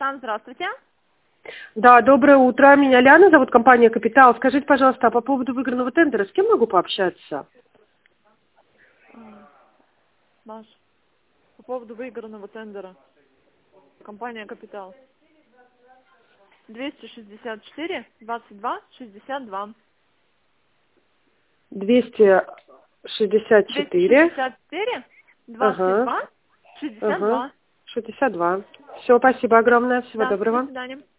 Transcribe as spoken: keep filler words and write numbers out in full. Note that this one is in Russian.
Роксан, здравствуйте. Да, доброе утро. Меня Ляна зовут, компания «Капитал». Скажите, пожалуйста, а по поводу выигранного тендера, с кем могу пообщаться? Маш, по поводу выигранного тендера. Компания «Капитал». двести шестьдесят четыре двадцать два шестьдесят два. двести шестьдесят четыре. двести шестьдесят четыре двадцать два Ага. шестьдесят Ага. два. шестьдесят два. Все, спасибо огромное. Всего Да, до доброго. свидания.